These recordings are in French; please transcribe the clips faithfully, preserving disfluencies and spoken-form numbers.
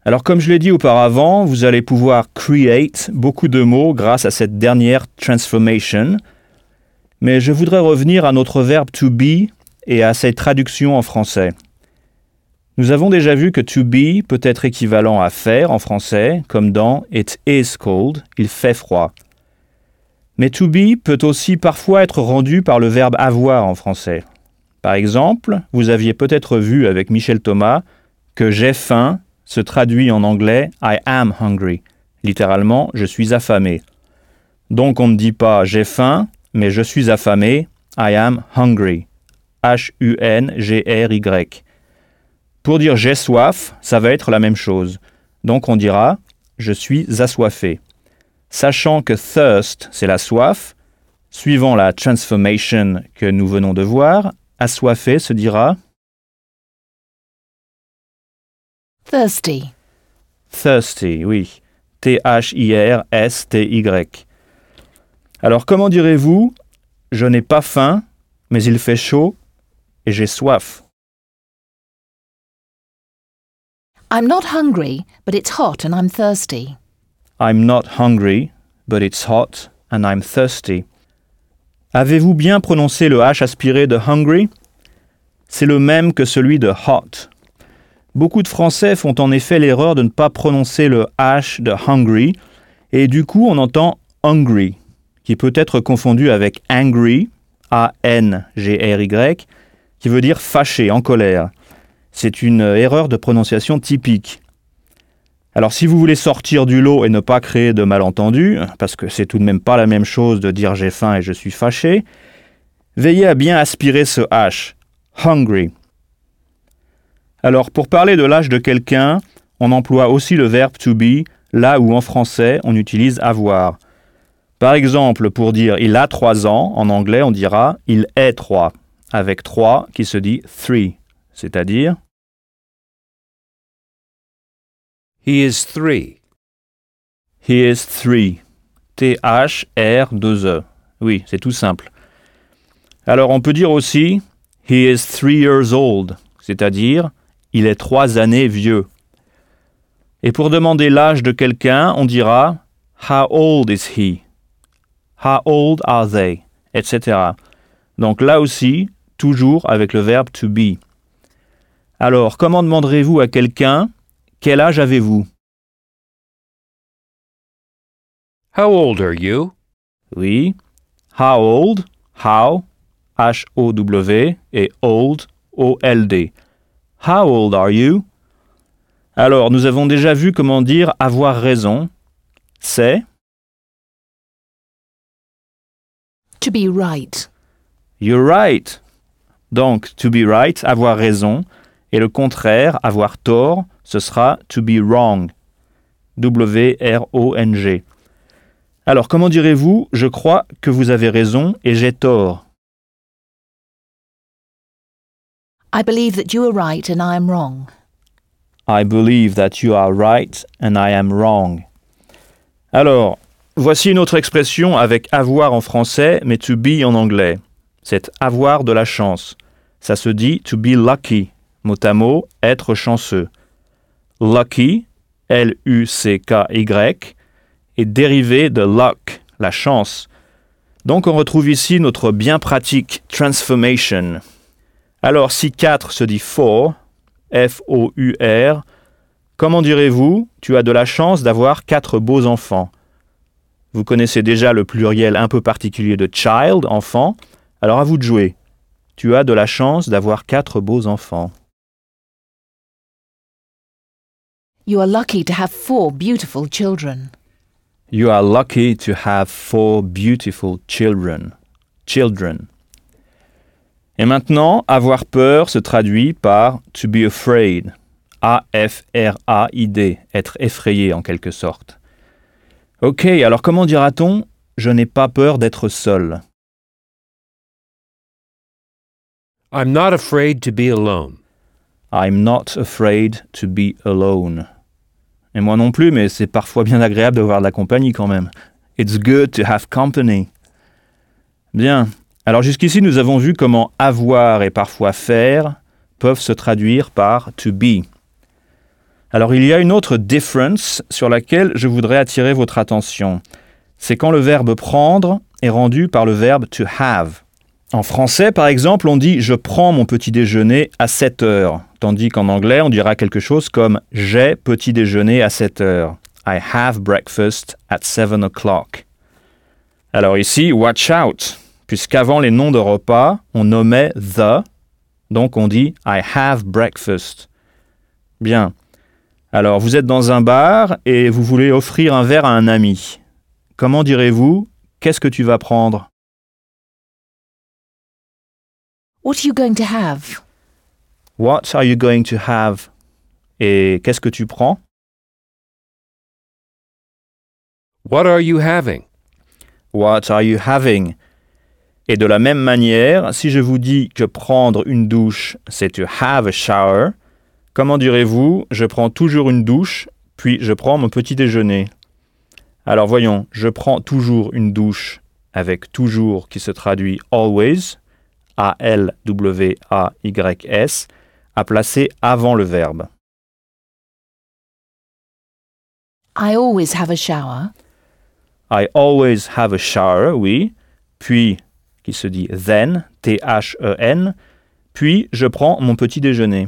Alors comme je l'ai dit auparavant, vous allez pouvoir create beaucoup de mots grâce à cette dernière transformation. Mais je voudrais revenir à notre verbe to be et à ses traductions en français. Nous avons déjà vu que to be peut être équivalent à faire en français, comme dans It is cold, il fait froid. Mais to be peut aussi parfois être rendu par le verbe avoir en français. Par exemple, vous aviez peut-être vu avec Michel Thomas que j'ai faim se traduit en anglais I am hungry. Littéralement, je suis affamé. Donc on ne dit pas j'ai faim, mais je suis affamé, I am hungry. H U N G R Y. Pour dire j'ai soif, ça va être la même chose. Donc on dira je suis assoiffé. Sachant que thirst, c'est la soif, suivant la transformation que nous venons de voir, assoiffé se dira thirsty. Thirsty, oui. T H I R S T Y. Alors comment direz-vous « Je n'ai pas faim, mais il fait chaud et j'ai soif » ? I'm not hungry, but it's hot and I'm thirsty. I'm not hungry, but it's hot and I'm thirsty. Avez-vous bien prononcé le H aspiré de hungry ? C'est le même que celui de hot. Beaucoup de Français font en effet l'erreur de ne pas prononcer le H de hungry et du coup on entend hungry, qui peut être confondu avec angry, A N G R Y, qui veut dire fâché, en colère. C'est une erreur de prononciation typique. Alors si vous voulez sortir du lot et ne pas créer de malentendus, parce que c'est tout de même pas la même chose de dire j'ai faim et je suis fâché, veillez à bien aspirer ce H, hungry. Alors pour parler de l'âge de quelqu'un, on emploie aussi le verbe to be, là où en français on utilise avoir. Par exemple, pour dire il a trois ans, en anglais on dira il est trois, avec trois qui se dit three, c'est-à-dire He is three. He is three. T H R deux E. Oui, c'est tout simple. Alors on peut dire aussi He is three years old, c'est-à-dire il est trois années vieux. Et pour demander l'âge de quelqu'un, on dira How old is he? How old are they? et cetera. Donc là aussi, toujours avec le verbe to be. Alors, comment demanderez-vous à quelqu'un quel âge avez-vous? How old are you? Oui. How old? How? H O W et old? O L D. How old are you? Alors, nous avons déjà vu comment dire avoir raison. C'est To be right. You're right. Donc, to be right, avoir raison. Et le contraire, avoir tort, ce sera to be wrong. W R O N G. Alors, comment direz-vous « Je crois que vous avez raison et j'ai tort » ? I believe that you are right and I am wrong. I believe that you are right and I am wrong. Alors, voici une autre expression avec avoir en français, mais to be en anglais. C'est avoir de la chance. Ça se dit to be lucky, mot à mot, être chanceux. Lucky, L U C K Y, est dérivé de luck, la chance. Donc on retrouve ici notre bien pratique transformation. Alors si quatre se dit for, F O U R, comment direz-vous « Tu as de la chance d'avoir quatre beaux enfants » ? Vous connaissez déjà le pluriel un peu particulier de child, enfant, alors à vous de jouer. Tu as de la chance d'avoir quatre beaux enfants. You are lucky to have four beautiful children. You are lucky to have four beautiful children. Children. Et maintenant, avoir peur se traduit par to be afraid. A F R A I D, être effrayé en quelque sorte. Ok, alors comment dira-t-on « Je n'ai pas peur d'être seul » ? I'm not afraid to be alone. I'm not afraid to be alone. Et moi non plus, mais c'est parfois bien agréable d'avoir de la compagnie quand même. It's good to have company. Bien. Alors jusqu'ici, nous avons vu comment avoir et parfois faire peuvent se traduire par to be. Alors il y a une autre difference sur laquelle je voudrais attirer votre attention. C'est quand le verbe prendre est rendu par le verbe to have. En français, par exemple, on dit « je prends mon petit déjeuner à sept heures », tandis qu'en anglais, on dira quelque chose comme « j'ai petit déjeuner à sept heures ». I have breakfast at seven o'clock. Alors ici, watch out, puisqu'avant les noms de repas, on nommait the, donc on dit « I have breakfast ». Bien. Alors, vous êtes dans un bar et vous voulez offrir un verre à un ami. Comment direz-vous « qu'est-ce que tu vas prendre » ? What are you going to have? What are you going to have? Et qu'est-ce que tu prends? What are you having? What are you having? Et de la même manière, si je vous dis que prendre une douche, c'est to have a shower, comment direz-vous « je prends toujours une douche, puis je prends mon petit déjeuner » ? Alors voyons, je prends toujours une douche avec toujours qui se traduit always, A L W A Y S, à placer avant le verbe. I always have a shower. I always have a shower, oui. Puis, qui se dit then, T H E N. Puis, je prends mon petit déjeuner.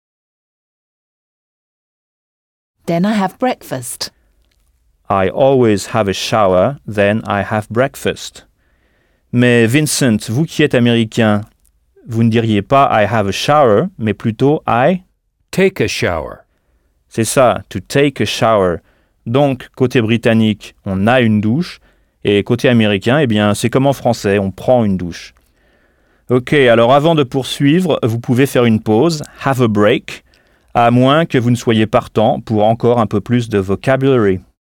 Then I have breakfast. I always have a shower, then I have breakfast. Mais Vincent, vous qui êtes américain, vous ne diriez pas I have a shower, mais plutôt I... Take a shower. C'est ça, to take a shower. Donc, côté britannique, on a une douche, et côté américain, eh bien, c'est comme en français, on prend une douche. Ok, alors avant de poursuivre, vous pouvez faire une pause, have a break, à moins que vous ne soyez partant pour encore un peu plus de vocabulary.